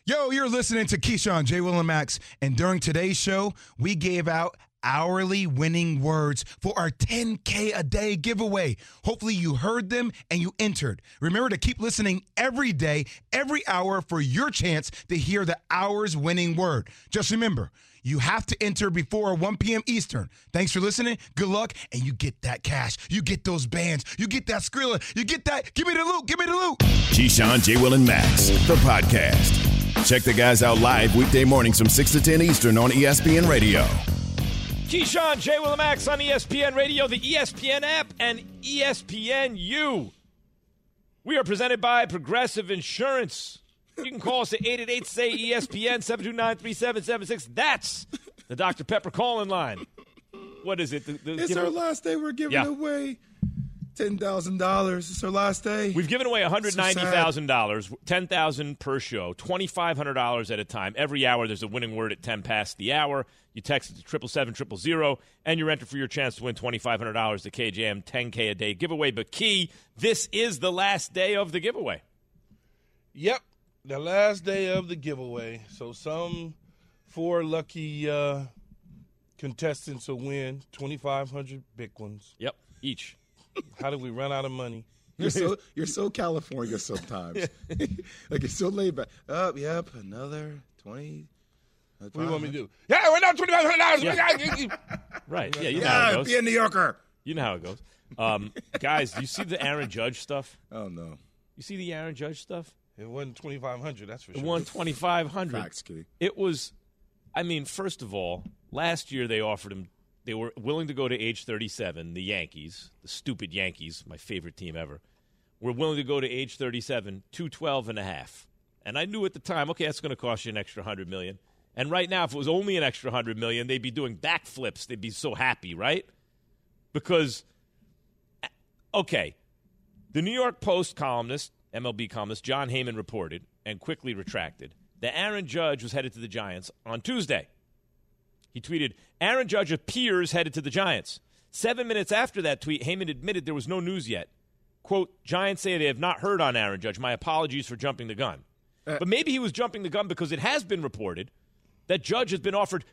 Yo, you're listening to Keyshawn, J. Will, and Max, and during today's show, we gave out hourly winning words for our 10K a day giveaway. Hopefully you heard them and you entered. Remember to keep listening every day, every hour for your chance to hear the hour's winning word. Just remember, you have to enter before 1 p.m. Eastern. Thanks for listening. Good luck, and you get that cash. You get those bands. You get that Skrilla. You get that. Give me the loot. Give me the loot. Keyshawn, J. Will, and Max, the podcast. Check the guys out live weekday mornings from 6 to 10 Eastern on ESPN Radio. Keyshawn, J. Will, and Max on ESPN Radio, the ESPN app, and ESPNU. We are presented by Progressive Insurance. You can call us at 888-SAY-ESPN, 729-3776. That's the Dr. Pepper call-in line. What is it? It's our last day. We're giving away $10,000. It's our last day. We've given away $190,000, $10,000 per show, $2,500 at a time. Every hour there's a winning word at 10 past the hour. You text it to 777-000, and you're entered for your chance to win $2,500 to KJM 10K a day giveaway. But Key, this is the last day of the giveaway. Yep, the last day of the giveaway. So some 4 lucky contestants will win 2,500 big ones. Yep, each. How did we run out of money? You're so California sometimes. Like it's so laid back. Yep, another 20. What do you want me to do? Yeah, we're not $2,500. Yeah. Right. Yeah, you know how it goes. Be a New Yorker. You know how it goes. Guys, do you see the Aaron Judge stuff? Oh, no. You see the Aaron Judge stuff? It wasn't $2,500, that's for sure. It won $2,500. Facts, Key. It was, I mean, first of all, last year they offered him, they were willing to go to age 37, the Yankees, the stupid Yankees, my favorite team ever, were willing to go to age 37, $212.5. And I knew at the time, okay, that's going to cost you an extra $100 million. And right now, if it was only an extra $100 million, they'd be doing backflips. They'd be so happy, right? Because, okay, the New York Post columnist, MLB columnist, John Heyman reported and quickly retracted that Aaron Judge was headed to the Giants on Tuesday. He tweeted, Aaron Judge appears headed to the Giants. 7 minutes after that tweet, Heyman admitted there was no news yet. Quote, Giants say they have not heard on Aaron Judge. My apologies for jumping the gun. But maybe he was jumping the gun because it has been reported that Judge has been offered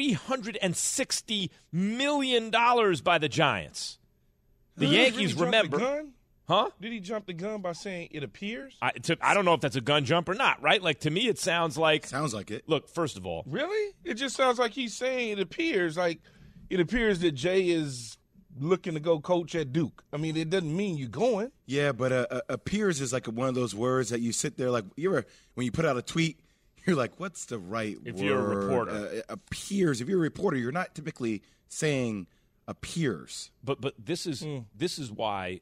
$360 million by the Giants. The Yankees, really remember. The gun? Huh? Did he jump the gun by saying it appears? I don't know if that's a gun jump or not, right? Like, to me, it sounds like. Sounds like it. Look, first of all. Really? It just sounds like he's saying it appears. Like, it appears that Jay is looking to go coach at Duke. I mean, it doesn't mean you're going. Yeah, but appears is like one of those words that you sit there like, when you put out a tweet, you're like, what's the right word? If you're a reporter. Appears. If you're a reporter, you're not typically saying appears. But this is why.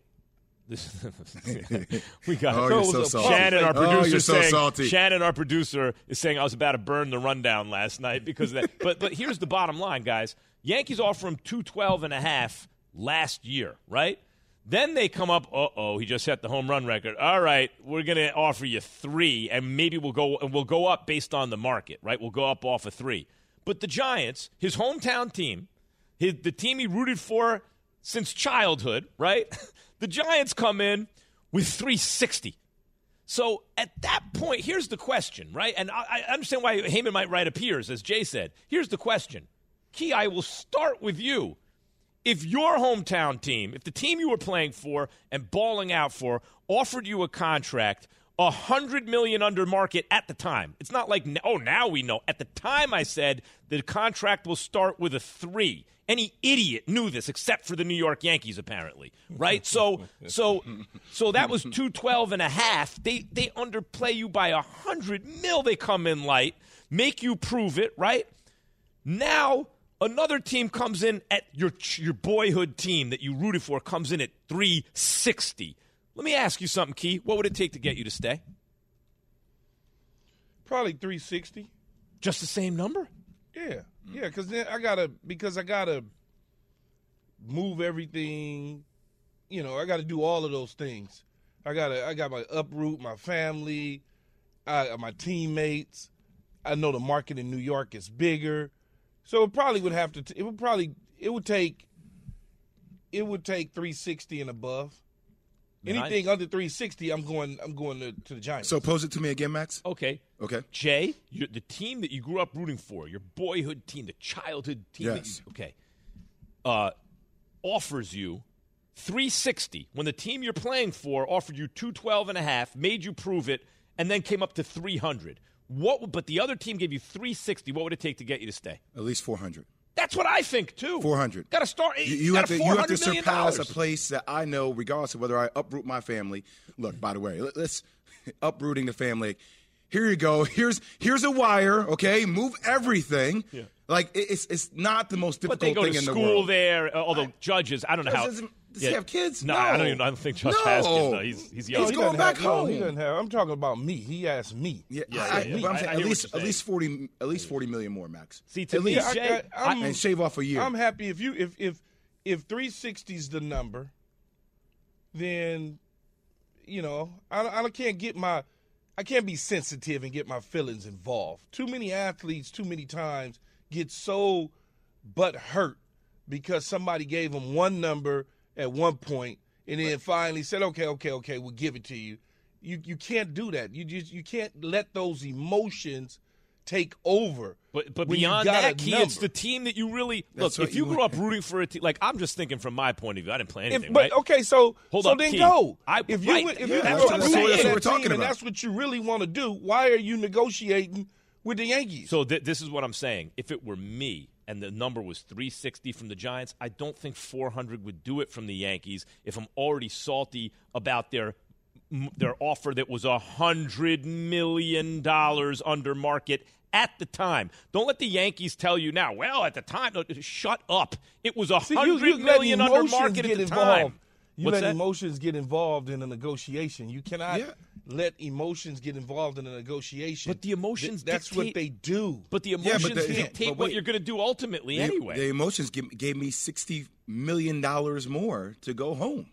We got you're so salty. Shannon, our producer, you're so salty. Shannon, our producer, is saying I was about to burn the rundown last night because of that. But here's the bottom line, guys. Yankees offer him $212.5 last year, right? Then they come up, he just set the home run record. All right, we're going to offer you $3, and maybe we'll go up based on the market, right? We'll go up off of $3. But the Giants, his hometown team, the team he rooted for since childhood, right? The Giants come in with $360. So at that point, here's the question, right? And I understand why Heyman might write appears, as Jay said. Here's the question. Key, I will start with you. If your hometown team, if the team you were playing for and balling out for offered you a contract $100 million under market at the time, it's not like, now we know. At the time I said the contract will start with a 3. Any idiot knew this except for the New York Yankees, apparently, right? So that was $212.5. They underplay you by $100 million. They come in light, make you prove it, right? Now another team comes in at your boyhood team that you rooted for comes in at $360. Let me ask you something, Key. What would it take to get you to stay? Probably $360. Just the same number? Yeah, because then I gotta move everything. You know, I gotta do all of those things. I got my uproot my family, my teammates. I know the market in New York is bigger, so it probably would have to. It would take $360 and above. Anything under 360, I'm going to the Giants. So pose it to me again, Max. Okay. Okay. Jay, the team that you grew up rooting for, your boyhood team, the childhood team. Yes. Offers you 360 when the team you're playing for offered you 212.5, made you prove it, and then came up to 300. But the other team gave you 360. What would it take to get you to stay? At least 400. That's what I think too. 400. Got to start. You have to $400 million. surpass a place that I know, regardless of whether I uproot my family. Look, by the way, let's uprooting the family. Here you go. Here's a wire. Okay, move everything. Yeah. Like it's not the most difficult thing in the world. But they go to school there. Although judges, I don't know how. Does he have kids? No, I don't think Judge has kids. No, he's young. He's going back home. He doesn't have. I'm talking about me. He asked me. Yeah. I'm saying at least 40 million more, Max. See, to me, Jay, and shave off a year. I'm happy if 360 is the number, then I can't be sensitive and get my feelings involved. Too many athletes, too many times get so butthurt because somebody gave them one number at one point and then finally said, okay, we'll give it to you. You can't do that. You can't let those emotions take over. But beyond that, Key, it's the team that you really look. If you grew up rooting for a team, like I'm just thinking from my point of view, I didn't play anything. Right? Okay, so then Key. go. If you that's what we're talking about. And that's what you really want to do. Why are you negotiating with the Yankees? So this is what I'm saying. If it were me and the number was 360 from the Giants, I don't think 400 would do it from the Yankees. If I'm already salty about their offer that was $100 million under market at the time. Don't let the Yankees tell you now, well, at the time, no, shut up. It was $100 million under market at the time. You let emotions get involved in a negotiation. You cannot let emotions get involved in a negotiation. But the emotions that's what they do. But the emotions dictate what you're going to do ultimately anyway. The emotions gave me $60 million more to go home.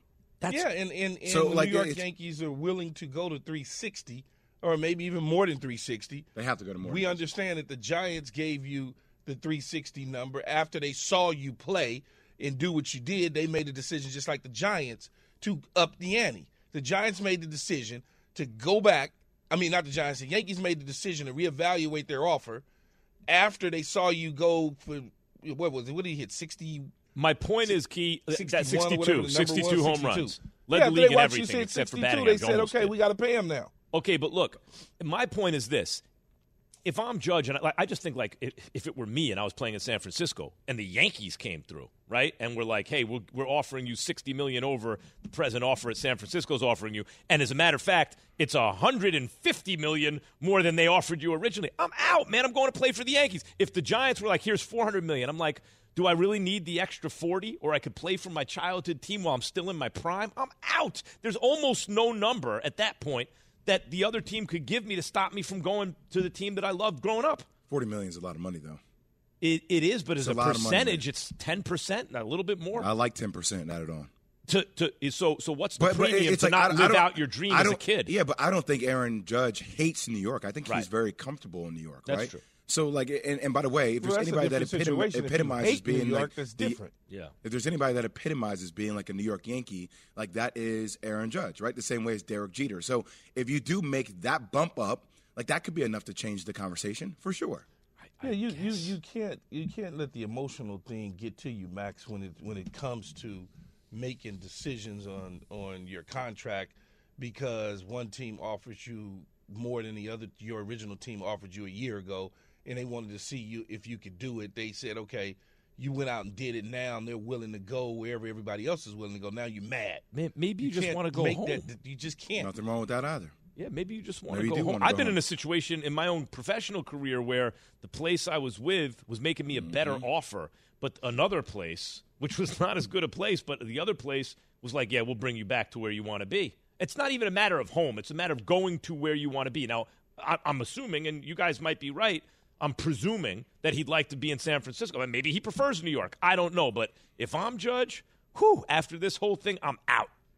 And so, the New York Yankees are willing to go to 360 or maybe even more than 360. They have to go to more. We understand that the Giants gave you the 360 number after they saw you play and do what you did. They made a decision, just like the Giants, to up the ante. The Giants made the decision to go back. I mean, not the Giants. The Yankees made the decision to reevaluate their offer after they saw you go for, what was it? What did he hit, 60? My point is, Key, that 62 home runs. Led the league in you everything said except 62, for batting. They said, okay, we got to pay him now. Okay, but look, my point is this. If I'm Judge, and I just think, like, if it were me and I was playing in San Francisco and the Yankees came through, right, and we're like, hey, we're offering you $60 million over the present offer that San Francisco's offering you, and as a matter of fact, it's $150 million more than they offered you originally. I'm out, man. I'm going to play for the Yankees. If the Giants were like, here's $400 million, I'm like, do I really need the extra 40, or I could play for my childhood team while I'm still in my prime? I'm out. There's almost no number at that point that the other team could give me to stop me from going to the team that I loved growing up. $40 million is a lot of money, though. It is, but as a percentage, it's 10%, a little bit more. I like 10%, not at all. So what's the premium to not live out your dream as a kid? Yeah, but I don't think Aaron Judge hates New York. I think he's very comfortable in New York, That's right? true. So, like, and by the way, if there's anybody that epitomizes being New York, like that's different. If there's anybody that epitomizes being like a New York Yankee, like that is Aaron Judge, right? The same way as Derek Jeter. So, if you do make that bump up, like that could be enough to change the conversation for sure. You can't let the emotional thing get to you, Max, when it comes to making decisions on your contract because one team offers you more than your original team offered you a year ago. And they wanted to see you if you could do it. They said, okay, you went out and did it now, and they're willing to go wherever everybody else is willing to go. Now you're mad. Man, maybe you just want to go home. You just can't. Nothing wrong with that either. Yeah, maybe you just want to go home. I've been in a situation in my own professional career where the place I was with was making me a better offer, but another place, which was not as good a place, but the other place was like, yeah, we'll bring you back to where you want to be. It's not even a matter of home. It's a matter of going to where you want to be. Now, I'm assuming, and you guys might be right, I'm presuming that he'd like to be in San Francisco. And maybe he prefers New York. I don't know. But if I'm Judge, after this whole thing, I'm out.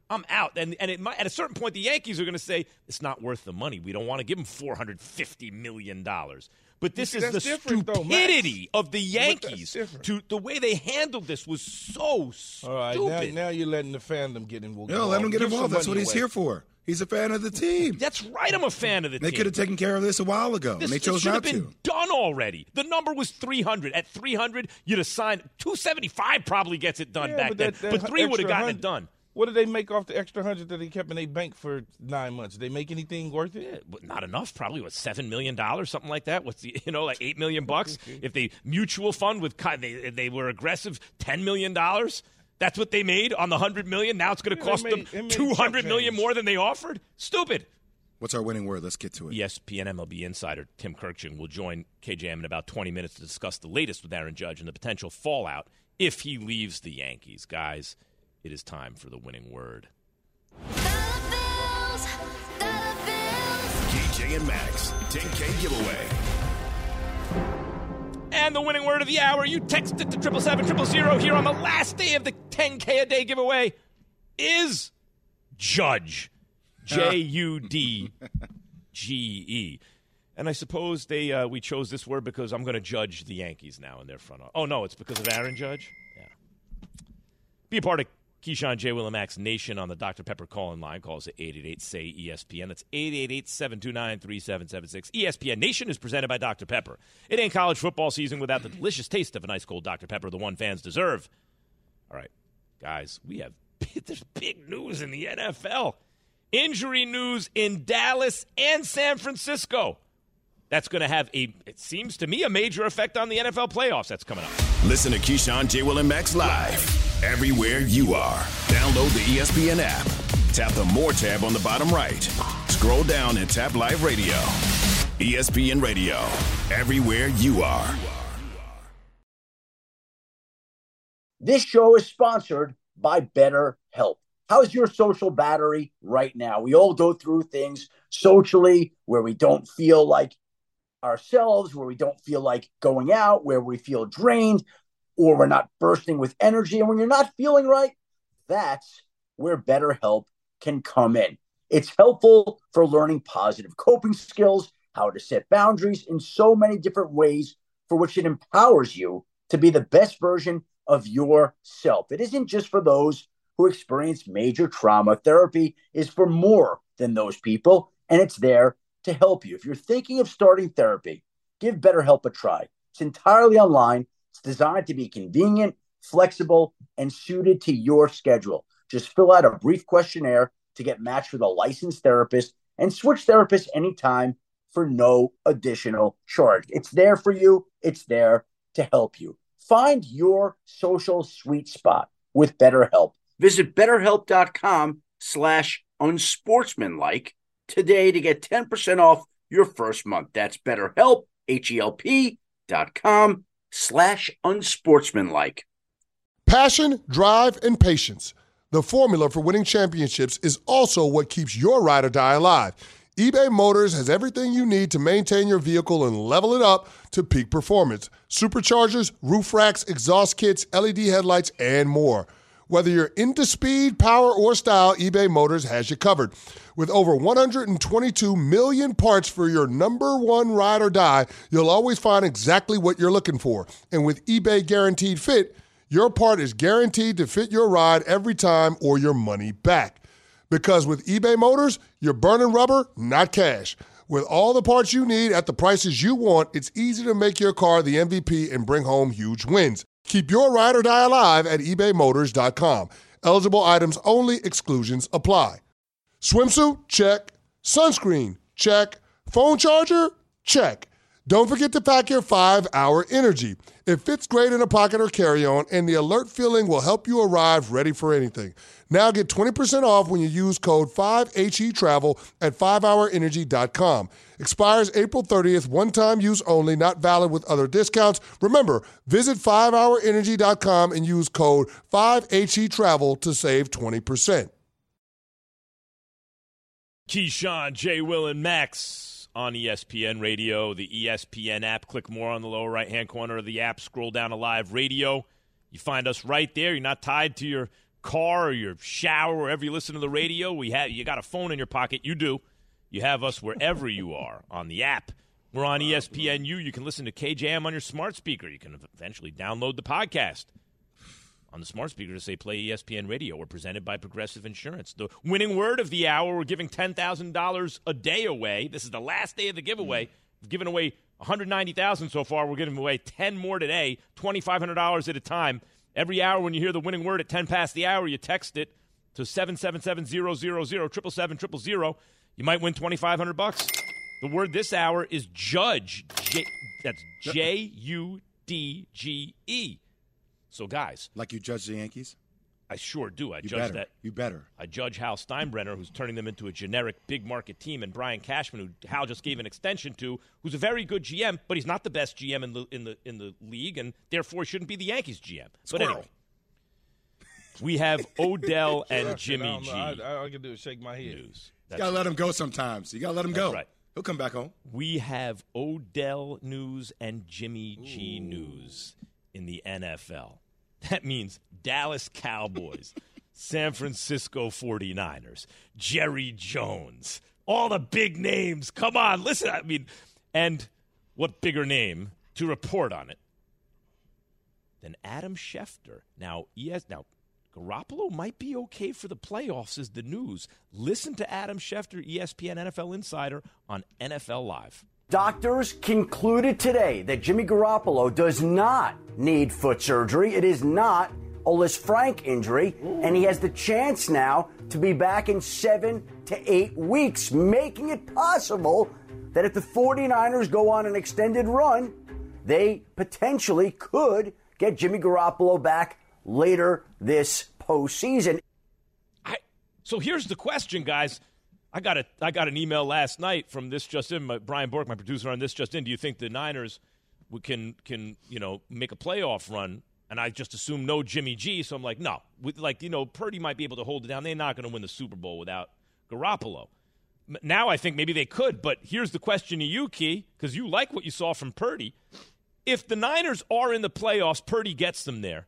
I'm out. And at a certain point, the Yankees are going to say, it's not worth the money. We don't want to give him $450 million. But this is the stupidity of the Yankees. The way they handled this was so stupid. All right, now you're letting the fandom get involved. No, let him get involved. That's what he's here for. He's a fan of the team. That's right. I'm a fan of the team. They could have taken care of this a while ago, and they chose not to. This should have been done already. The number was 300. At 300, you'd have signed. 275 probably gets it done back then. But 3 would have gotten it done. What did they make off the extra 100 that they kept in their bank for 9 months? Did they make anything worth it? Yeah, but not enough. Probably $7 million, something like that. What's like $8 million bucks? If they mutual fund with they were aggressive, $10 million. That's what they made on the $100 million. Now it's going to cost them $200 million more than they offered. Stupid. What's our winning word? Let's get to it. ESPN MLB insider Tim Kirkjian will join KJM in about 20 minutes to discuss the latest with Aaron Judge and the potential fallout if he leaves the Yankees. Guys, it is time for the winning word. KJ and Max, 10K giveaway. And the winning word of the hour, you text it to 777-000 here on the last day of the 10K a day giveaway, is Judge. Judge. And I suppose we chose this word because I'm going to judge the Yankees now in their front office. Oh, no, it's because of Aaron Judge? Yeah. Be a part of Keyshawn, J. Will, and Max Nation on the Dr. Pepper call-in line. Call us at 888-SAY-ESPN. That's 888-729-3776. ESPN Nation is presented by Dr. Pepper. It ain't college football season without the delicious taste of an ice cold Dr. Pepper, the one fans deserve. All right, guys, there's big news in the NFL. Injury news in Dallas and San Francisco. That's going to have it seems to me, a major effect on the NFL playoffs that's coming up. Listen to Keyshawn, J. Will, and Max live everywhere you are. Download the ESPN app. Tap the More tab on the bottom right. Scroll down and tap Live Radio. ESPN Radio, everywhere you are. This show is sponsored by BetterHelp. How's your social battery right now? We all go through things socially where we don't feel like ourselves, where we don't feel like going out, where we feel drained, or we're not bursting with energy. And when you're not feeling right, that's where BetterHelp can come in. It's helpful for learning positive coping skills, how to set boundaries in so many different ways for which it empowers you to be the best version of yourself. It isn't just for those who experience major trauma. Therapy is for more than those people, and it's there to help you. If you're thinking of starting therapy, give BetterHelp a try. It's entirely online. It's designed to be convenient, flexible, and suited to your schedule. Just fill out a brief questionnaire to get matched with a licensed therapist and switch therapists anytime for no additional charge. It's there for you. It's there to help you. Find your social sweet spot with BetterHelp. Visit BetterHelp.com/unsportsmanlike today to get 10% off your first month. That's BetterHelp, HELP.com/unsportsmanlike. Passion, drive, and patience. The formula for winning championships is also what keeps your ride or die alive. eBay Motors has everything you need to maintain your vehicle and level it up to peak performance. Superchargers, roof racks, exhaust kits, LED headlights, and more. Whether you're into speed, power, or style, eBay Motors has you covered. With over 122 million parts for your number one ride or die, you'll always find exactly what you're looking for. And with eBay Guaranteed Fit, your part is guaranteed to fit your ride every time or your money back. Because with eBay Motors, you're burning rubber, not cash. With all the parts you need at the prices you want, it's easy to make your car the MVP and bring home huge wins. Keep your ride or die alive at ebaymotors.com. Eligible items only. Exclusions apply. Swimsuit? Check. Sunscreen? Check. Phone charger? Check. Don't forget to pack your 5-Hour Energy. It fits great in a pocket or carry-on, and the alert feeling will help you arrive ready for anything. Now get 20% off when you use code 5HETRAVEL at 5hourenergy.com. Expires April 30th, one-time use only, not valid with other discounts. Remember, visit 5hourenergy.com and use code 5HETRAVEL to save 20%. Keyshawn, J. Will, and Max on ESPN Radio, the ESPN app. Click more on the lower right-hand corner of the app. Scroll down to Live Radio. You find us right there. You're not tied to your car or your shower, wherever you listen to the radio. You got a phone in your pocket. You do. You have us wherever you are on the app. We're on ESPNU. You can listen to KJM on your smart speaker. You can eventually download the podcast on the smart speaker to say play ESPN Radio. We're presented by Progressive Insurance. The winning word of the hour, we're giving $10,000 a day away. This is the last day of the giveaway. We've given away $190,000 so far. We're giving away 10 more today, $2,500 at a time. Every hour when you hear the winning word at 10 past the hour, you text it to 777-000, 777-000. You might win $2,500. The word this hour is judge. That's Judge. So, guys. Like you judge the Yankees? I sure do. I judge that. You better. I judge Hal Steinbrenner, who's turning them into a generic big market team, and Brian Cashman, who Hal just gave an extension to, who's a very good GM, but he's not the best GM in the league, and therefore shouldn't be the Yankees GM. Squirrel. But anyway, we have Odell and Jimmy G. All I can do is shake my head. News. You got to let him go sometimes. You got to let him go. Right. He'll come back home. We have Odell news and Jimmy G news in the NFL. That means Dallas Cowboys, San Francisco 49ers, Jerry Jones, all the big names. Come on, listen. I mean, and what bigger name to report on it than Adam Schefter? Now, Garoppolo might be okay for the playoffs is the news. Listen to Adam Schefter, ESPN NFL Insider, on NFL Live. Doctors concluded today that Jimmy Garoppolo does not need foot surgery. It is not a Lisfranc injury, and he has the chance now to be back in 7 to 8 weeks, making it possible that if the 49ers go on an extended run, they potentially could get Jimmy Garoppolo back later this postseason. So here's the question, guys. I got an email last night from This Just In, Brian Bork, my producer on This Just In. Do you think the Niners can make a playoff run? And I just assumed no Jimmy G, so I'm like, no. Purdy might be able to hold it down. They're not going to win the Super Bowl without Garoppolo. Now I think maybe they could, but here's the question to you, Key, because you like what you saw from Purdy. If the Niners are in the playoffs, Purdy gets them there.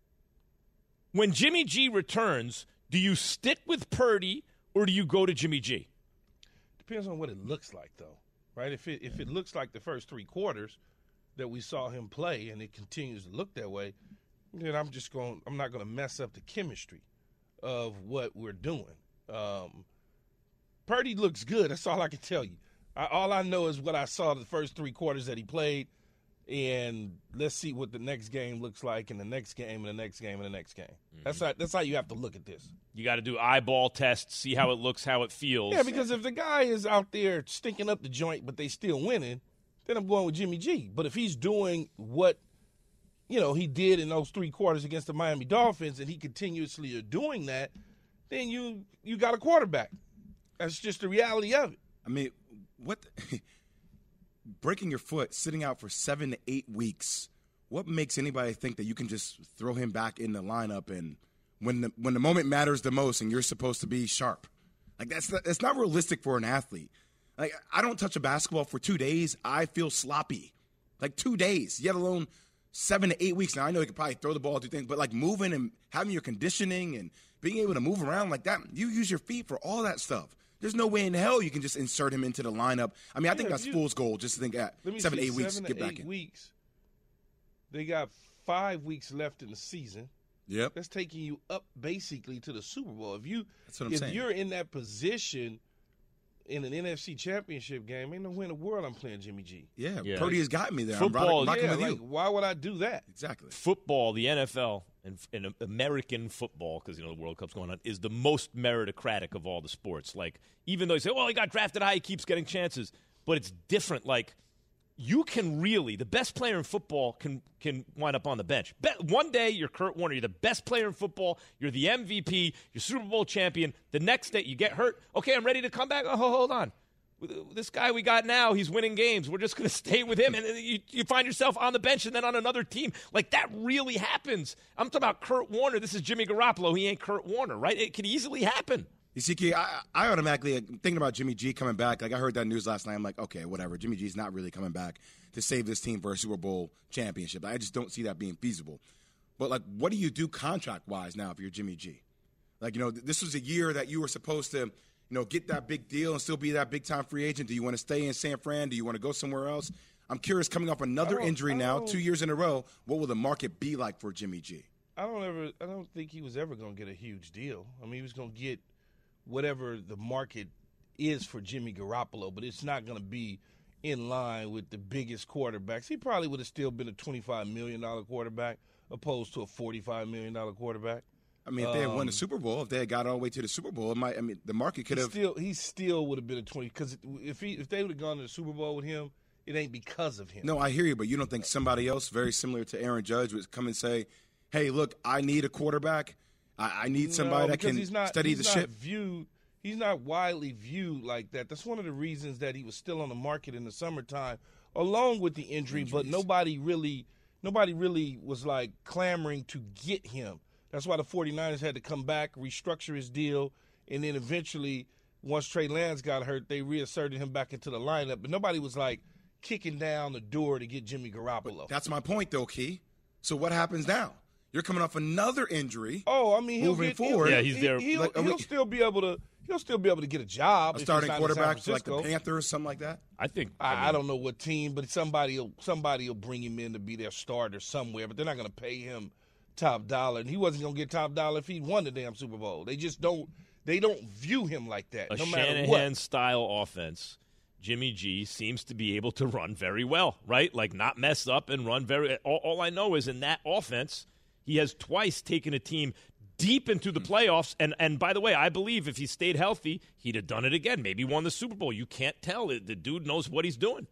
When Jimmy G returns, do you stick with Purdy or do you go to Jimmy G? Depends on what it looks like, though, right? If it looks like the first 3 quarters that we saw him play and it continues to look that way, then I'm not going to mess up the chemistry of what we're doing. Purdy looks good. That's all I can tell you. All I know is what I saw the first 3 quarters that he played, and let's see what the next game looks like, and the next game, and the next game, and the next game. Mm-hmm. That's how you have to look at this. You got to do eyeball tests, see how it looks, how it feels. Yeah, because if the guy is out there stinking up the joint, but they still winning, then I'm going with Jimmy G. But if he's doing what he did in those 3 quarters against the Miami Dolphins, and he continuously is doing that, then you got a quarterback. That's just the reality of it. I mean, what? Breaking your foot, sitting out for 7 to 8 weeks. What makes anybody think that you can just throw him back in the lineup and when the moment matters the most and you're supposed to be sharp? Like that's not realistic for an athlete. Like I don't touch a basketball for 2 days. I feel sloppy. Like 2 days, yet alone 7 to 8 weeks. Now I know you could probably throw the ball, do things, but like moving and having your conditioning and being able to move around like that, you use your feet for all that stuff. There's no way in hell you can just insert him into the lineup. I mean, I think that's fool's gold just to think 7 to 8 weeks, get back in. 7 to 8 weeks. They got 5 weeks left in the season. Yep. That's taking you up basically to the Super Bowl. That's what I'm saying. If you're in that position in an NFC Championship game, ain't no way in the world I'm playing Jimmy G. Yeah. Purdy has got me there. Football, I'm rocking with you. Why would I do that? Exactly. Football, the NFL, and American football, because the World Cup's going on, is the most meritocratic of all the sports. Like, even though you say, well, he got drafted high, he keeps getting chances, but it's different. Like, you can really, the best player in football can wind up on the bench. One day, you're Kurt Warner. You're the best player in football. You're the MVP. You're Super Bowl champion. The next day, you get hurt. Okay, I'm ready to come back. Oh, hold on. This guy we got now, he's winning games. We're just going to stay with him. And you find yourself on the bench and then on another team. Like, that really happens. I'm talking about Kurt Warner. This is Jimmy Garoppolo. He ain't Kurt Warner, right? It could easily happen. You see, Key, I automatically, thinking about Jimmy G coming back, like I heard that news last night. I'm like, okay, whatever. Jimmy G's not really coming back to save this team for a Super Bowl championship. I just don't see that being feasible. But, like, what do you do contract-wise now if you're Jimmy G? Like, this was a year that you were supposed to, get that big deal and still be that big-time free agent. Do you want to stay in San Fran? Do you want to go somewhere else? I'm curious, coming off another injury now, 2 years in a row, what will the market be like for Jimmy G? I don't think he was ever going to get a huge deal. I mean, he was going to get whatever the market is for Jimmy Garoppolo, but it's not going to be in line with the biggest quarterbacks. He probably would have still been a $25 million quarterback opposed to a $45 million quarterback. I mean, if they had won the Super Bowl, if they had got all the way to the Super Bowl, the market could have. He still would have been a 20. Because if they would have gone to the Super Bowl with him, it ain't because of him. No, I hear you, but you don't think somebody else, very similar to Aaron Judge, would come and say, "Hey, look, I need a quarterback. I need somebody that can steady the ship." He's not widely viewed like that. That's one of the reasons that he was still on the market in the summertime, along with the injury. But nobody really was like clamoring to get him. That's why the 49ers had to come back, restructure his deal, and then eventually, once Trey Lance got hurt, they reasserted him back into the lineup. But nobody was like kicking down the door to get Jimmy Garoppolo. But that's my point, though, Key. So what happens now? You're coming off another injury. Oh, I mean, moving forward. Yeah, he's there. He'll still be able to get a job. A starting quarterback for like the Panthers, something like that. I don't know what team, but somebody will bring him in to be their starter somewhere. But they're not going to pay him top dollar, and he wasn't going to get top dollar if he won the damn Super Bowl. They just don't. They don't view him like that. A no matter what. Shanahan-style offense. Jimmy G seems to be able to run very well, right? Like not mess up and run very. All I know is in that offense, he has twice taken a team deep into the playoffs. And by the way, I believe if he stayed healthy, he'd have done it again. Maybe won the Super Bowl. You can't tell. The dude knows what he's doing.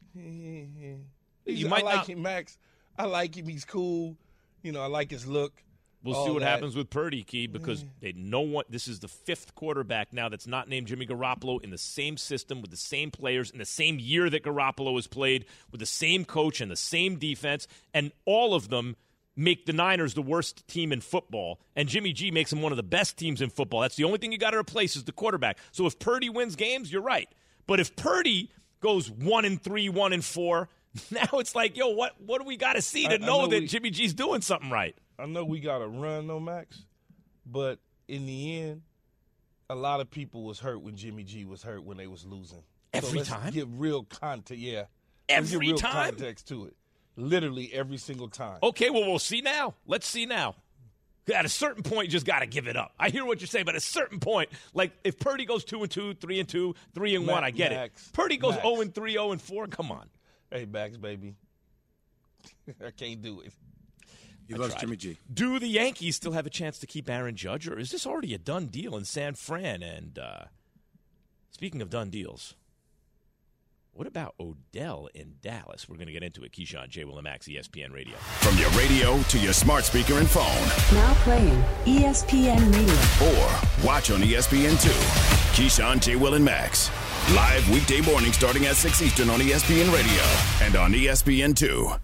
I like him, Max. I like him. He's cool. I like his look. We'll see what happens with Purdy, Key, because they know what this is the fifth quarterback now that's not named Jimmy Garoppolo in the same system with the same players in the same year that Garoppolo has played with the same coach and the same defense, and all of them make the Niners the worst team in football, and Jimmy G makes them one of the best teams in football. That's the only thing you got to replace is the quarterback. So if Purdy wins games, you're right. But if Purdy goes 1-3, 1-4, now it's like, yo, what do we got to see to know that Jimmy G's doing something right? I know we got to run, though, Max, but in the end, a lot of people was hurt when Jimmy G was hurt when they was losing. Every time? time? Give real context, yeah. Every real time? Context to it. Literally every single time. Okay, well, we'll see now. Let's see now. At a certain point, you just got to give it up. I hear what you're saying, but at a certain point, like if Purdy goes 2-2, 3-2, 3-1, I get it. Purdy goes 0-3, 0-4, come on. Hey, Max, baby. I can't do it. He loves Jimmy G. Do the Yankees still have a chance to keep Aaron Judge, or is this already a done deal in San Fran? And speaking of done deals, what about Odell in Dallas? We're going to get into it. Keyshawn, J. Will and Max, ESPN Radio. From your radio to your smart speaker and phone. Now playing ESPN Radio. Or watch on ESPN2. Keyshawn, J. Will and Max. Live weekday morning starting at 6 Eastern on ESPN Radio and on ESPN2.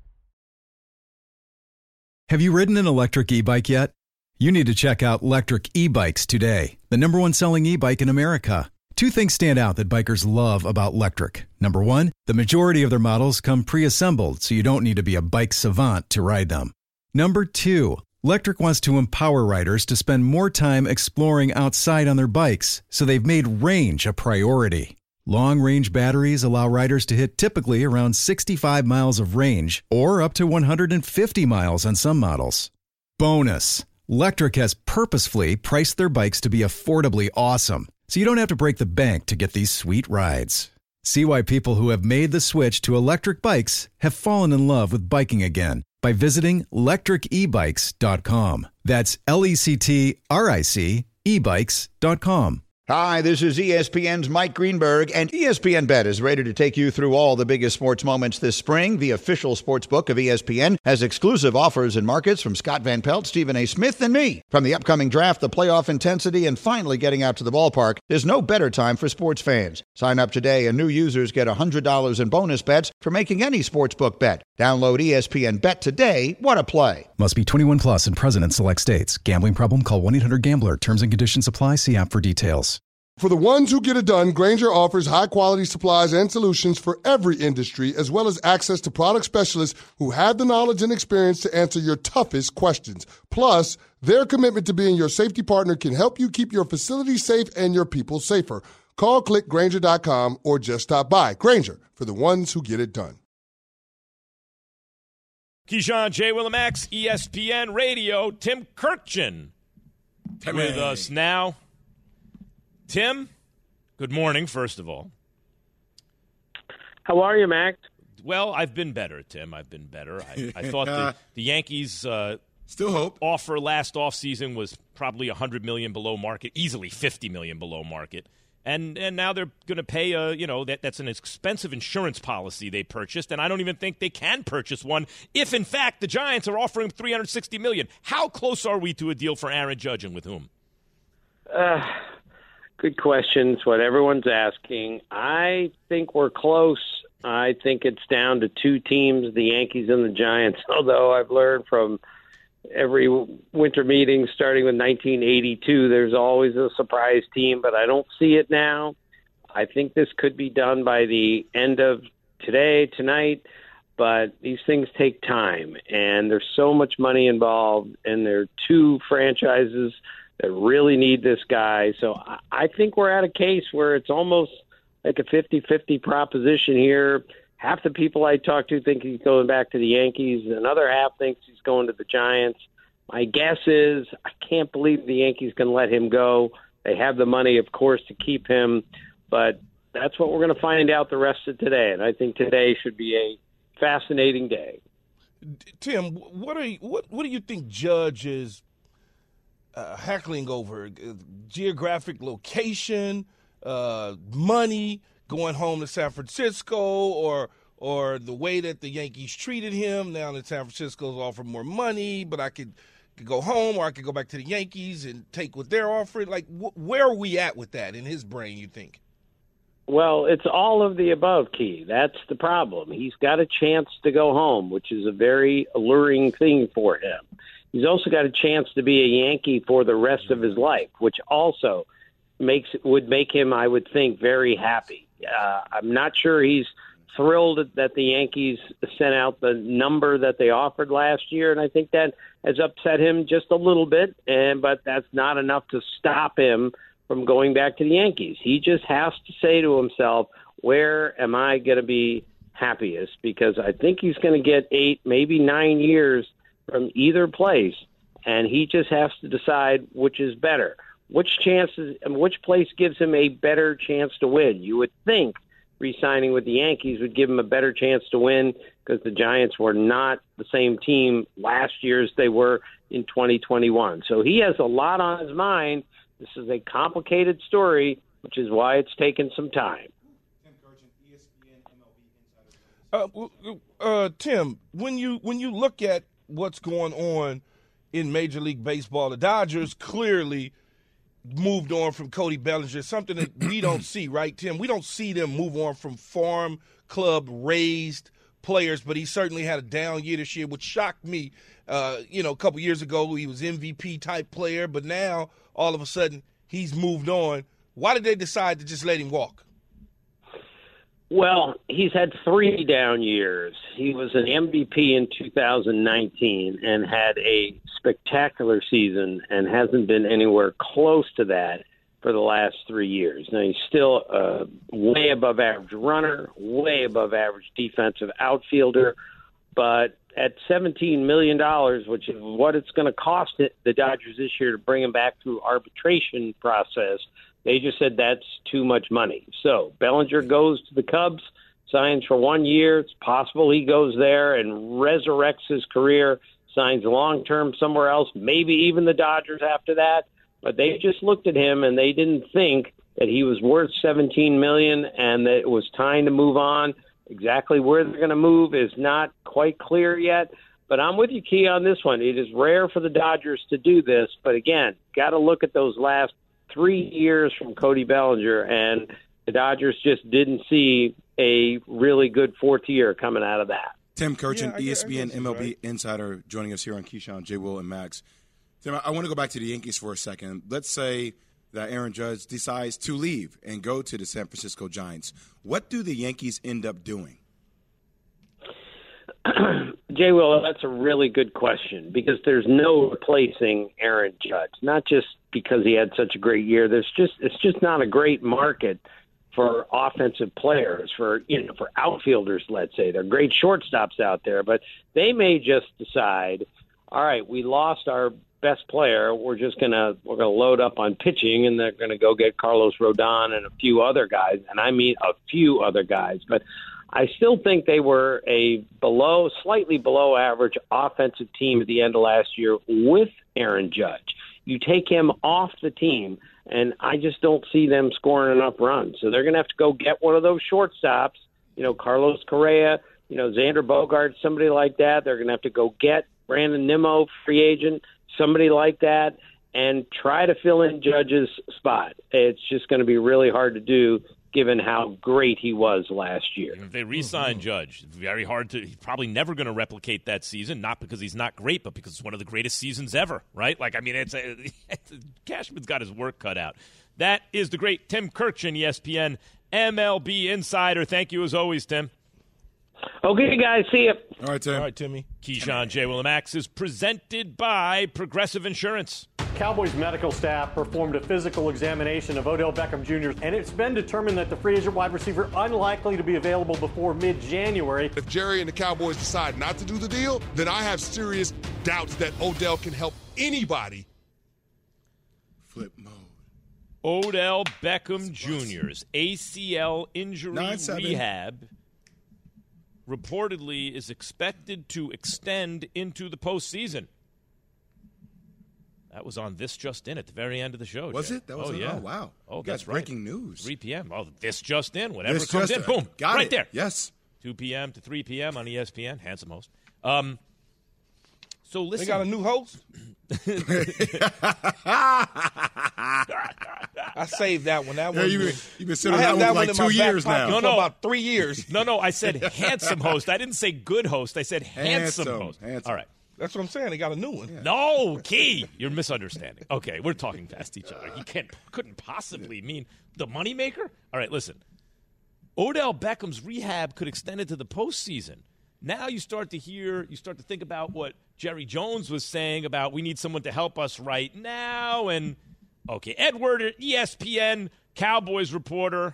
Have you ridden an electric e-bike yet? You need to check out Lectric E-Bikes today, the #1 selling e-bike in America. Two things stand out that bikers love about Lectric. Number one, the majority of their models come pre-assembled, so you don't need to be a bike savant to ride them. Number two, Lectric wants to empower riders to spend more time exploring outside on their bikes, so they've made range a priority. Long-range batteries allow riders to hit typically around 65 miles of range or up to 150 miles on some models. Bonus, Lectric has purposefully priced their bikes to be affordably awesome, so you don't have to break the bank to get these sweet rides. See why people who have made the switch to electric bikes have fallen in love with biking again by visiting lectricebikes.com. That's LECTRIC ebikes.com. Hi, this is ESPN's Mike Greenberg, and ESPN Bet is ready to take you through all the biggest sports moments this spring. The official sports book of ESPN has exclusive offers and markets from Scott Van Pelt, Stephen A. Smith, and me. From the upcoming draft, the playoff intensity, and finally getting out to the ballpark, there's no better time for sports fans. Sign up today, and new users get $100 in bonus bets for making any sportsbook bet. Download ESPN Bet today. What a play. Must be 21 plus and present in select states. Gambling problem? Call 1-800-GAMBLER. Terms and conditions apply. See app for details. For the ones who get it done, Grainger offers high-quality supplies and solutions for every industry, as well as access to product specialists who have the knowledge and experience to answer your toughest questions. Plus, their commitment to being your safety partner can help you keep your facility safe and your people safer. Call, click Grainger.com, or just stop by. Grainger, for the ones who get it done. Keyshawn, J. Will and Max, ESPN Radio. Tim Kurkjian with us now. Tim, good morning, first of all. How are you, Max? Well, I've been better, Tim. I've been better. I thought the Yankees still hope offer last offseason was probably $100 million below market, easily $50 million below market. And now they're going to pay that's an expensive insurance policy they purchased, and I don't even think they can purchase one if, in fact, the Giants are offering $360 million. How close are we to a deal for Aaron Judge, and with whom? Good question. It's what everyone's asking. I think we're close. I think it's down to two teams, the Yankees and the Giants, although I've learned from every winter meeting starting with 1982, there's always a surprise team, but I don't see it now. I think this could be done by the end of tonight, but these things take time, and there's so much money involved, and there are two franchises that really need this guy. So I think we're at a case where it's almost like a 50-50 proposition here. Half the people I talk to think he's going back to the Yankees. Another half thinks he's going to the Giants. My guess is I can't believe the Yankees can let him go. They have the money, of course, to keep him. But that's what we're going to find out the rest of today. And I think today should be a fascinating day. Tim, what do you think Judge is heckling over? Geographic location, money, going home to San Francisco, or the way that the Yankees treated him. Now that San Francisco's offered more money, but I could go home, or I could go back to the Yankees and take what they're offering. Like, where are we at with that in his brain, you think? Well, it's all of the above, Key. That's the problem. He's got a chance to go home, which is a very alluring thing for him. He's also got a chance to be a Yankee for the rest of his life, which also would make him, I would think, very happy. I'm not sure he's thrilled that the Yankees sent out the number that they offered last year, and I think that has upset him just a little bit, but that's not enough to stop him from going back to the Yankees. He just has to say to himself, where am I going to be happiest? Because I think he's going to get 8, maybe 9 years from either place, and he just has to decide which is better. Which place gives him a better chance to win? You would think re-signing with the Yankees would give him a better chance to win, because the Giants were not the same team last year as they were in 2021. So he has a lot on his mind. This is a complicated story, which is why it's taken some time. Tim, when you look at what's going on in Major League Baseball, the Dodgers clearly moved on from Cody Bellinger, something that we don't see, right, Tim? We don't see them move on from farm club raised players, but he certainly had a down year this year, which shocked me. A couple years ago he was MVP type player, but now all of a sudden he's moved on. Why did they decide to just let him walk? Well, he's had 3 down years. He was an MVP in 2019 and had a spectacular season and hasn't been anywhere close to that for the last 3 years. Now, he's still a way above average runner, way above average defensive outfielder, but at $17 million, which is what it's going to cost the Dodgers this year to bring him back through arbitration process, they just said that's too much money. So Bellinger goes to the Cubs, signs for 1 year. It's possible he goes there and resurrects his career, signs long-term somewhere else, maybe even the Dodgers after that. But they just looked at him and they didn't think that he was worth $17 million and that it was time to move on. Exactly where they're going to move is not quite clear yet. But I'm with you, Key, on this one. It is rare for the Dodgers to do this. But, again, got to look at those last 3 years from Cody Bellinger, and the Dodgers just didn't see a really good 4th year coming out of that. Tim Kurkjian, ESPN MLB right. Insider, joining us here on Keyshawn, J. Will, and Max. Tim, I want to go back to the Yankees for a second. Let's say that Aaron Judge decides to leave and go to the San Francisco Giants, what do the Yankees end up doing? Jay Will, that's a really good question because there's no replacing Aaron Judge. Not just because he had such a great year. It's just not a great market for offensive players, for outfielders. Let's say there are great shortstops out there, but they may just decide, all right, we lost our best player. We're gonna load up on pitching, and they're gonna go get Carlos Rodon and a few other guys, and I mean a few other guys, but. I still think they were a slightly below average offensive team at the end of last year with Aaron Judge. You take him off the team, and I just don't see them scoring enough runs. So they're going to have to go get one of those shortstops, Carlos Correa, Xander Bogaerts, somebody like that. They're going to have to go get Brandon Nimmo, free agent, somebody like that, and try to fill in Judge's spot. It's just going to be really hard to do given how great he was last year. If they re-sign Judge, it's very hard to – he's probably never going to replicate that season, not because he's not great, but because it's one of the greatest seasons ever, right? Cashman's got his work cut out. That is the great Tim Kurkjian, ESPN MLB Insider. Thank you as always, Tim. Okay, guys. See you. All right, Tim. All right, Timmy. Keyshawn, J. Will, and Max is presented by Progressive Insurance. Cowboys medical staff performed a physical examination of Odell Beckham Jr., and it's been determined that the free agent wide receiver unlikely to be available before mid-January. If Jerry and the Cowboys decide not to do the deal, then I have serious doubts that Odell can help anybody. Flip mode. Odell Beckham Jr.'s ACL injury rehab reportedly is expected to extend into the postseason. That was on This Just In at the very end of the show. Was Jay. it? That was yeah. Oh, wow. Oh, that's right. breaking news. 3 p.m. Oh, This Just In. Whatever This comes just in, boom. Got right it. there. Yes. 2 p.m. to 3 p.m. on ESPN. Handsome host. So listen. They got a new host? I saved that one. That one. You've been sitting on that one for like 2 years now. No, for about 3 years. No, I said handsome host. I didn't say good host. I said handsome host. All right. That's what I'm saying. They got a new one. Yeah. No, Key. You're misunderstanding. Okay, we're talking past each other. You couldn't possibly mean the moneymaker? All right, listen. Odell Beckham's rehab could extend into the postseason. Now you start to think about what Jerry Jones was saying about we need someone to help us right now. And, okay, Edward, ESPN, Cowboys reporter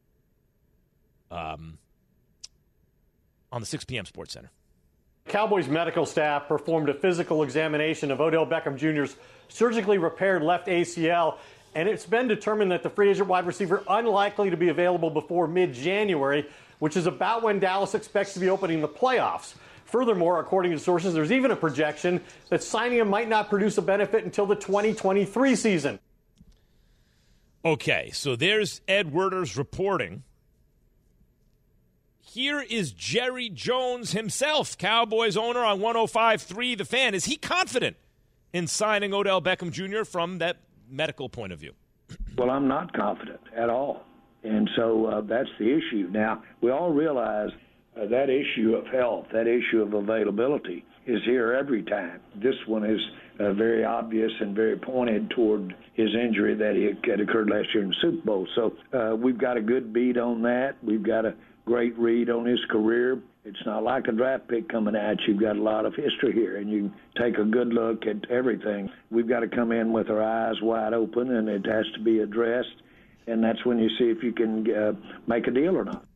on the 6 p.m. Sports Center. Cowboys medical staff performed a physical examination of Odell Beckham Jr.'s surgically repaired left ACL, and it's been determined that the free agent wide receiver unlikely to be available before mid-January, which is about when Dallas expects to be opening the playoffs. Furthermore, according to sources, there's even a projection that signing him might not produce a benefit until the 2023 season. Okay, so there's Ed Werder's reporting. Here is Jerry Jones himself, Cowboys owner on 105.3 The Fan. Is he confident in signing Odell Beckham Jr. from that medical point of view? Well, I'm not confident at all. And so that's the issue. Now, we all realize that issue of health, that issue of availability is here every time. This one is very obvious and very pointed toward his injury that had occurred last year in the Super Bowl. So we've got a good beat on that. We've got a great read on his career. It's not like a draft pick coming at you. You've got a lot of history here, and you take a good look at everything. We've got to come in with our eyes wide open, and it has to be addressed, and that's when you see if you can make a deal or not.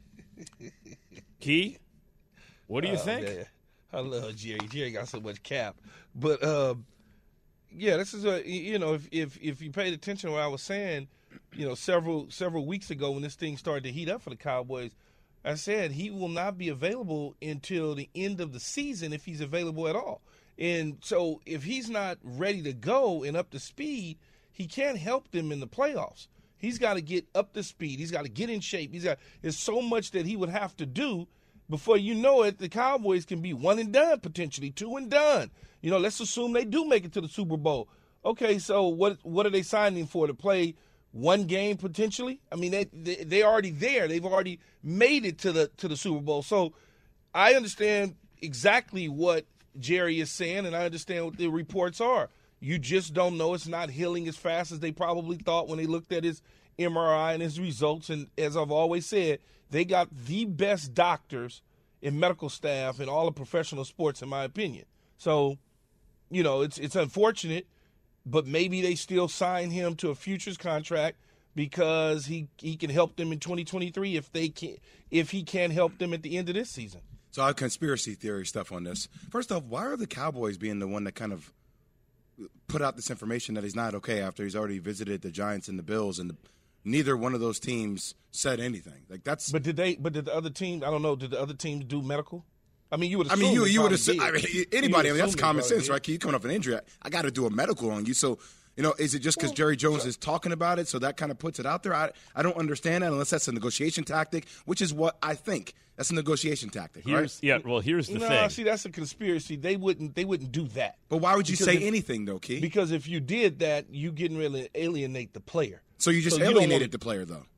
Key, what do you think? Man. I love Jerry. Jerry got so much cap. But, yeah, this is if you paid attention to what I was saying, several weeks ago when this thing started to heat up for the Cowboys, I said he will not be available until the end of the season if he's available at all. And so if he's not ready to go and up to speed, he can't help them in the playoffs. He's got to get up to speed. He's got to get in shape. There's so much that he would have to do before you know it. The Cowboys can be one and done, potentially 2 and done. Let's assume they do make it to the Super Bowl. Okay, so what are they signing for, to play one game potentially? I mean, they're already there. They've already made it to the Super Bowl. So I understand exactly what Jerry is saying, and I understand what the reports are. You just don't know. It's not healing as fast as they probably thought when they looked at his MRI and his results. And as I've always said, they got the best doctors and medical staff in all of professional sports, in my opinion. So, it's unfortunate, but maybe they still sign him to a futures contract because he can help them in 2023 if he can help them at the end of this season. So I have conspiracy theory stuff on this. First off, why are the Cowboys being the one that kind of put out this information that he's not okay after he's already visited the Giants and the Bills, and neither one of those teams said anything? Like that's. But did the other team? I don't know. Did the other teams do medical? I mean, you would. Assume you would assume. Anybody. That's common sense, right? You coming off an injury, I got to do a medical on you. So, is it just because Jerry Jones is talking about it, so that kind of puts it out there? I don't understand that unless that's a negotiation tactic, which is what I think. That's a negotiation tactic, right? Yeah, well, here's the thing. See, that's a conspiracy. They wouldn't do that. But why would you say anything, though, Key? Because if you did that, you getting ready to alienate the player. So you just alienated the player, though?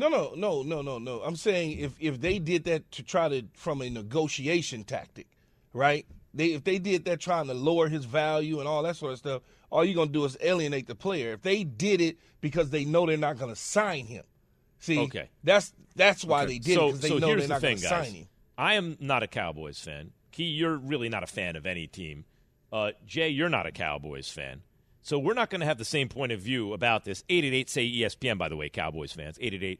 No. I'm saying if they did that to try to, from a negotiation tactic, right? If they did that trying to lower his value and all that sort of stuff, all you're going to do is alienate the player. If they did it because they know they're not going to sign him, okay, that's why they did it, because they know they're not going to sign him. I am not a Cowboys fan. Key, you're really not a fan of any team. Jay, you're not a Cowboys fan. So we're not going to have the same point of view about this. 888 say ESPN, by the way, Cowboys fans.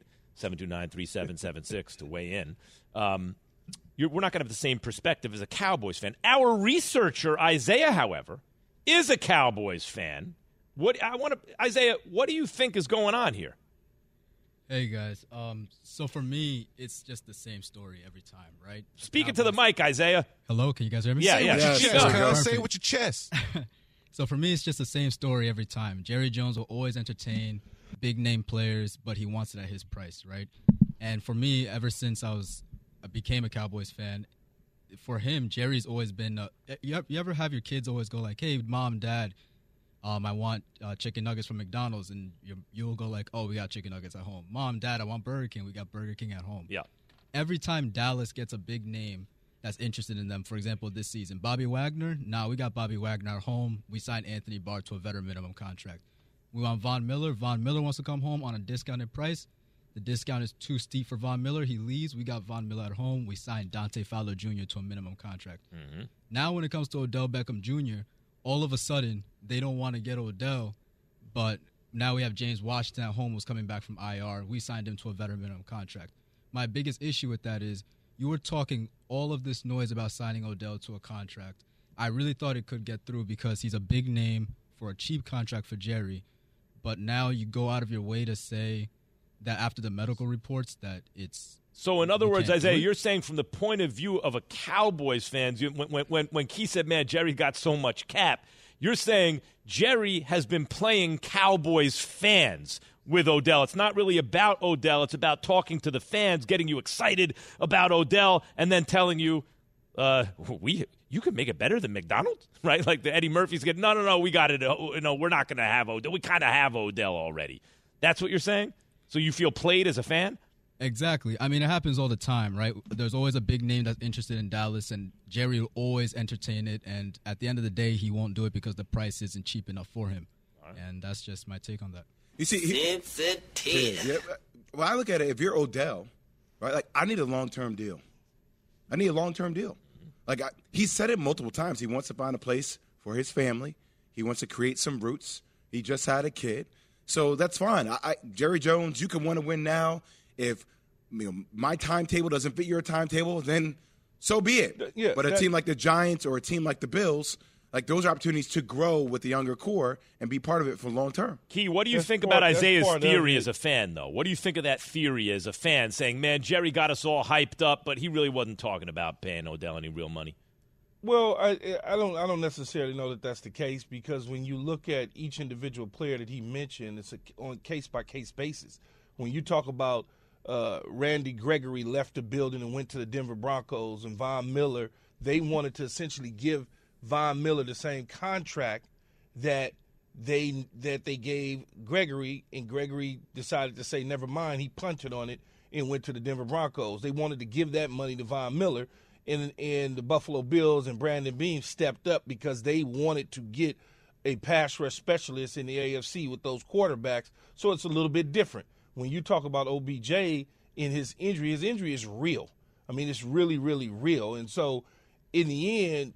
888-729-3776 to weigh in. We're not going to have the same perspective as a Cowboys fan. Our researcher, Isaiah, however, is a Cowboys fan. Isaiah, what do you think is going on here? Hey, guys. So for me, it's just the same story every time, right? Speak it to the mic, Isaiah. Hello, can you guys hear me? Yeah. Say it with your chest. So for me, it's just the same story every time. Jerry Jones will always entertain big-name players, but he wants it at his price, right? And for me, ever since I became a Cowboys fan, for him, Jerry's always been you ever have your kids always go like, hey, Mom, Dad, I want chicken nuggets from McDonald's, and you'll go like, oh, we got chicken nuggets at home. Mom, Dad, I want Burger King. We got Burger King at home. Yeah. Every time Dallas gets a big name that's interested in them, for example, this season, Bobby Wagner, we got Bobby Wagner at home. We signed Anthony Barr to a veteran minimum contract. We want Von Miller. Von Miller wants to come home on a discounted price. The discount is too steep for Von Miller. He leaves. We got Von Miller at home. We signed Dante Fowler Jr. to a minimum contract. Mm-hmm. Now when it comes to Odell Beckham Jr., all of a sudden, they don't want to get Odell, but now we have James Washington at home who's coming back from IR. We signed him to a veteran minimum contract. My biggest issue with that is you were talking all of this noise about signing Odell to a contract. I really thought it could get through because he's a big name for a cheap contract for Jerry, but now you go out of your way to say that after the medical reports that it's... So, in other words, Isaiah, you're saying from the point of view of a Cowboys fan, when Keith said, man, Jerry got so much cap, you're saying Jerry has been playing Cowboys fans with Odell. It's not really about Odell. It's about talking to the fans, getting you excited about Odell, and then telling you, you can make it better than McDonald's, right? Like the Eddie Murphy's getting, no, we got it. No, we're not going to have Odell. We kind of have Odell already. That's what you're saying? So you feel played as a fan? Exactly. I mean, it happens all the time, right? There's always a big name that's interested in Dallas, and Jerry will always entertain it. And at the end of the day, he won't do it because the price isn't cheap enough for him. Right. And that's just my take on that. You see, well, I look at it, if you're Odell, right, like, I need a long-term deal. Like, he said it multiple times. He wants to find a place for his family. He wants to create some roots. He just had a kid. So that's fine. Jerry Jones, you can want to win now. If my timetable doesn't fit your timetable, then so be it. Yeah, but a team like the Giants or a team like the Bills, like those are opportunities to grow with the younger core and be part of it for long term. Key, what do you think about Isaiah's theory as a fan, though? What do you think of that theory as a fan, saying, man, Jerry got us all hyped up, but he really wasn't talking about paying Odell any real money? Well, I don't necessarily know that that's the case, because when you look at each individual player that he mentioned, it's on a case-by-case basis. When you talk about Randy Gregory left the building and went to the Denver Broncos, and Von Miller, they wanted to essentially give Von Miller the same contract that they gave Gregory, and Gregory decided to say, never mind, he punted on it and went to the Denver Broncos. They wanted to give that money to Von Miller, and the Buffalo Bills and Brandon Beane stepped up because they wanted to get a pass rush specialist in the AFC with those quarterbacks, so it's a little bit different. When you talk about OBJ in his injury is real. I mean, it's really, really real. And so in the end,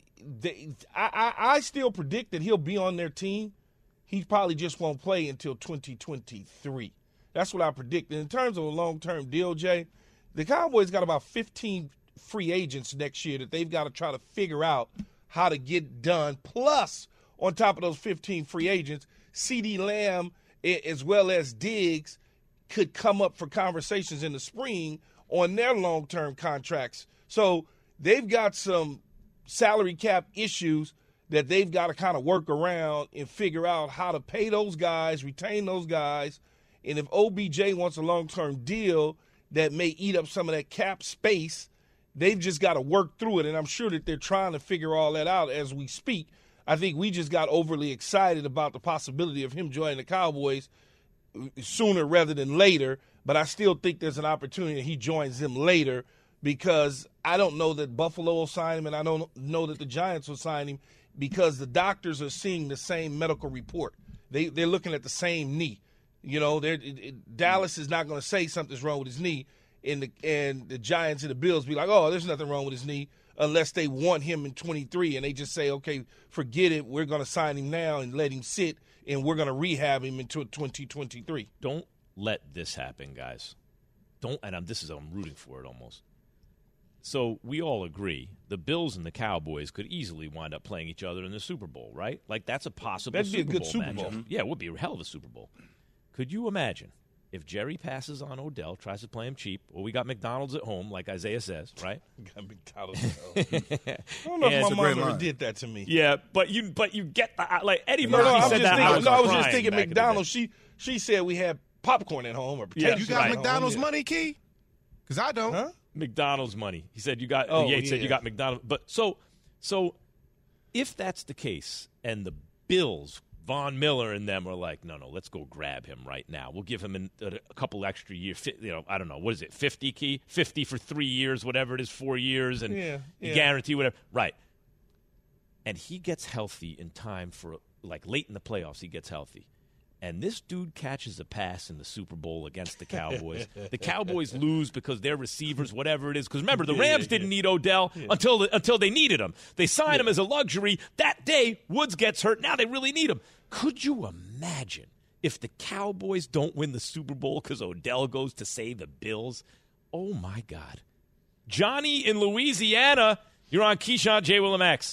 I still predict that he'll be on their team. He probably just won't play until 2023. That's what I predict. And in terms of a long-term deal, Jay, the Cowboys got about 15 free agents next year that they've got to try to figure out how to get done. Plus, on top of those 15 free agents, CeeDee Lamb as well as Diggs could come up for conversations in the spring on their long-term contracts. So they've got some salary cap issues that they've got to kind of work around and figure out how to pay those guys, retain those guys. And if OBJ wants a long-term deal that may eat up some of that cap space, they've just got to work through it. And I'm sure that they're trying to figure all that out as we speak. I think we just got overly excited about the possibility of him joining the Cowboys sooner rather than later. But I still think there's an opportunity that he joins them later, because I don't know that Buffalo will sign him, and I don't know that the Giants will sign him, because the doctors are seeing the same medical report. They're looking at the same knee. You know, Dallas is not going to say something's wrong with his knee, and the Giants and the Bills be like, oh, there's nothing wrong with his knee, unless they want him in 23, and they just say, okay, forget it, we're going to sign him now and let him sit, and we're going to rehab him until 2023. Don't let this happen, guys. I'm rooting for it almost. So we all agree the Bills and the Cowboys could easily wind up playing each other in the Super Bowl, right? Like, that's a possible That'd be a good Super Super Bowl Bowl. matchup. Yeah, it would be a hell of a Super Bowl. Could you imagine if Jerry passes on Odell, tries to play him cheap? Well, we got McDonald's at home, like Isaiah says, right? Got McDonald's at home. I don't know if my mom ever did that to me. Yeah, but you get the like Eddie No, Murphy said that. I was just thinking McDonald's. She said we had popcorn at home or potatoes. You got McDonald's money, Key? Because I don't. Huh? McDonald's money. He said you got. Yates said you got McDonald's. But so if that's the case, and the Bills, Von Miller and them are like, no, let's go grab him right now. We'll give him a couple extra years. I don't know, what is it? 50, Key? 50 for 3 years, whatever it is, 4 years, and you guarantee whatever. Right. And he gets healthy in time for like late in the playoffs. He gets healthy. And this dude catches a pass in the Super Bowl against the Cowboys. The Cowboys lose because their receivers, whatever it is. Because remember, the Rams didn't need Odell until they needed him. They signed him as a luxury. That day, Woods gets hurt. Now they really need him. Could you imagine if the Cowboys don't win the Super Bowl because Odell goes to save the Bills? Oh, my God. Johnny in Louisiana, you're on Keyshawn, J. Will and Max.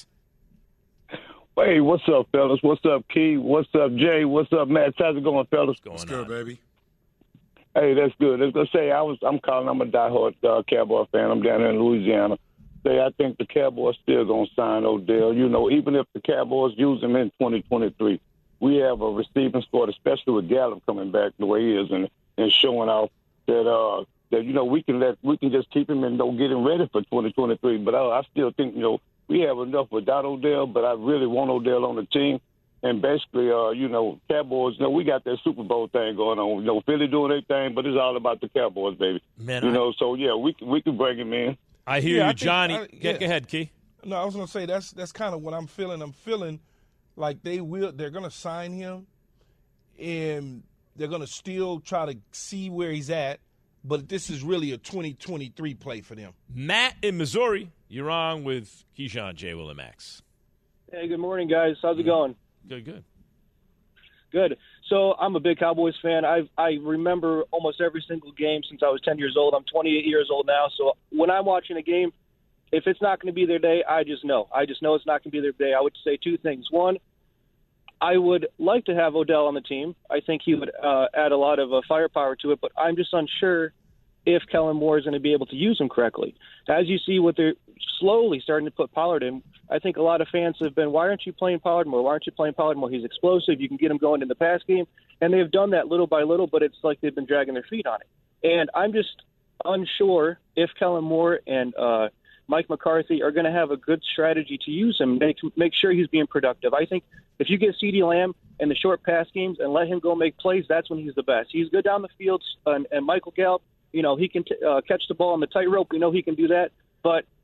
Hey, what's up, fellas? What's up, Key? What's up, Jay? What's up, Matt? How's it going, fellas? It's good, baby. Hey, that's good. As I say, I'm calling. I'm a diehard Cowboy fan. I'm down here in Louisiana. I think the Cowboys still gonna sign Odell. You know, even if the Cowboys use him in 2023, we have a receiving squad, especially with Gallup coming back the way he is and showing off that you know we can just keep him and don't get him ready for 2023. But I still think we have enough without Odell, but I really want Odell on the team. And basically, Cowboys, we got that Super Bowl thing going on. Philly doing their thing, but it's all about the Cowboys, baby. Man, so, yeah, we can bring him in. I hear you, Johnny. Go ahead, Key. No, I was going to say that's kind of what I'm feeling. I'm feeling like they're going to sign him, and they're going to still try to see where he's at, but this is really a 2023 play for them. Matt in Missouri, you're on with Keyshawn, J. Will and Max. Hey, good morning, guys. How's it going? Good. Good. So I'm a big Cowboys fan. I remember almost every single game since I was 10 years old. I'm 28 years old now. So when I'm watching a game, if it's not going to be their day, I just know. It's not going to be their day. I would say two things. One, I would like to have Odell on the team. I think he would add a lot of firepower to it, but I'm just unsure if Kellen Moore is going to be able to use him correctly. As you see what they're slowly starting to put Pollard in, I think a lot of fans have been, why aren't you playing Pollard more? Why aren't you playing Pollard more? He's explosive. You can get him going in the pass game. And they've done that little by little, but it's like they've been dragging their feet on it. And I'm just unsure if Kellen Moore and Mike McCarthy are going to have a good strategy to use him, make sure he's being productive. I think if you get CeeDee Lamb in the short pass games and let him go make plays, that's when he's the best. He's good down the field, and Michael Gallup, he can catch the ball on the tightrope. We know he can do that. But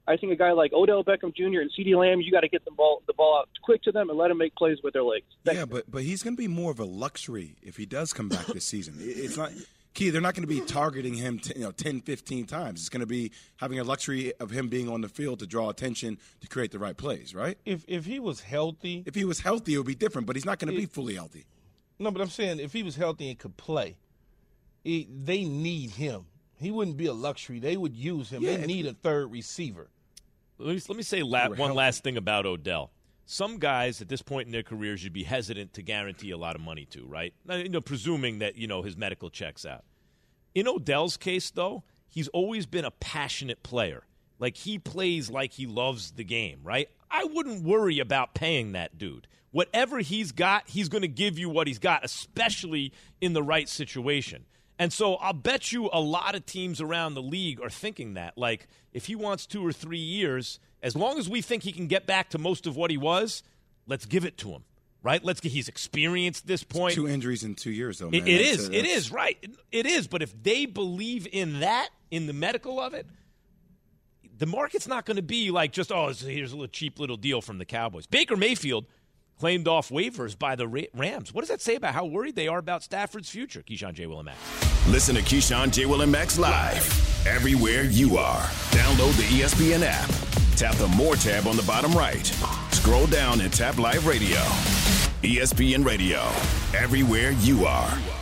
I think a guy like Odell Beckham Jr. and CeeDee Lamb, you got to get the ball out quick to them and let them make plays with their legs. Yeah, but he's going to be more of a luxury if he does come back this season. It's not Key. They're not going to be targeting him 10, 15 times. It's going to be having a luxury of him being on the field to draw attention to create the right plays, right? If he was healthy. If he was healthy, it would be different, but he's not going to be fully healthy. No, but I'm saying if he was healthy and could play, they need him. He wouldn't be a luxury. They would use him. Yeah, they need a third receiver. Let me say one last thing about Odell. Some guys at this point in their careers you'd be hesitant to guarantee a lot of money to, right? Presuming that his medical checks out. In Odell's case, though, he's always been a passionate player. Like, he plays like he loves the game, right? I wouldn't worry about paying that dude. Whatever he's got, he's going to give you what he's got, especially in the right situation. And so I'll bet you a lot of teams around the league are thinking that. Like, if he wants 2 or 3 years, as long as we think he can get back to most of what he was, let's give it to him, right? He's experienced this point. 2 injuries in 2 years, though, man. It is, right. It is, but if they believe in that, in the medical of it, the market's not going to be like just, here's a cheap little deal from the Cowboys. Baker Mayfield claimed off waivers by the Rams. What does that say about how worried they are about Stafford's future? Keyshawn, J. Will, and Max. Listen to Keyshawn, J. Will, and Max live everywhere you are. Download the ESPN app. Tap the More tab on the bottom right. Scroll down and tap Live Radio. ESPN Radio, everywhere you are.